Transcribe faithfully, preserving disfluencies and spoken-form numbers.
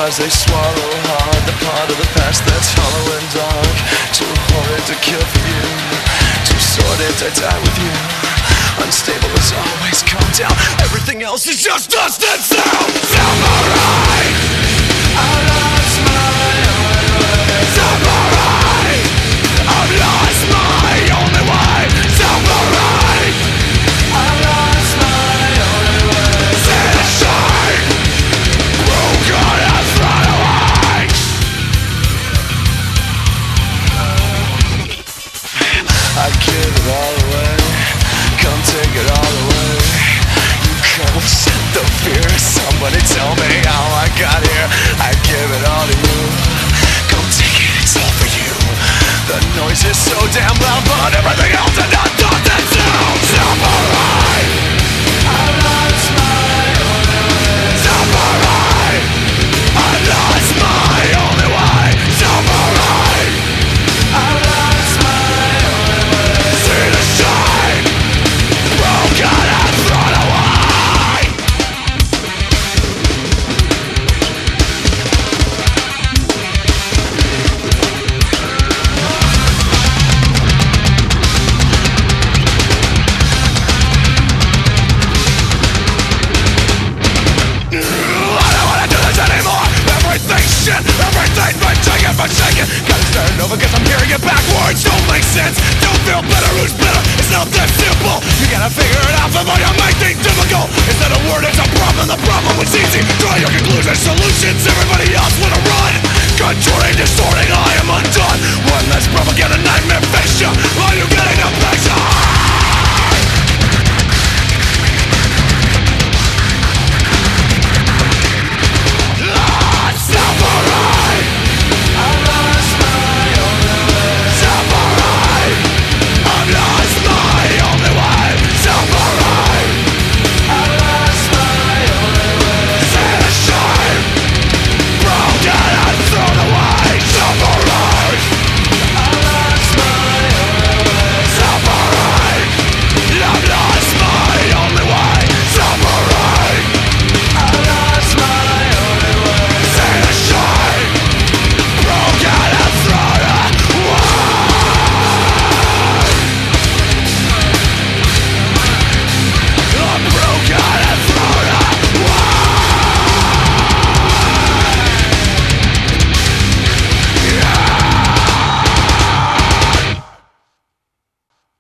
Cause they swallow hard the part of the past that's hollow and dark. Too horrid to kill for you, too sordid to die with you. Unstable as always, calm down. Everything else is just dust and sound. Samurai, I lost my only way. Samurai, I've lost my only way. Samurai, I lost my only way. See the shine, broken and thrown away. I give it all away. Come take it all away. You come set the fear. Somebody tell me how I got here. I give it all to you. Come take it, it's all for you. The noise is so damn loud, but everything else is not done that sound. Samurai, I lost my only way. Samurai, I lost my only way. Samurai, I lost my only way. See the shine, broken and thrown away. I don't wanna do this anymore. Everything's shit, everything's been taken for shaken. Gotta start it over cause I'm hearing it backwards. Don't make sense, don't feel better, who's better? It's not that simple. You gotta figure it out before you make things difficult. It's not a word, it's a problem. The problem was easy. Draw your conclusions, solutions. Everybody else wanna run. Contouring, distorting, I am undone. One less propaganda nightmare face you. Are you getting a picture?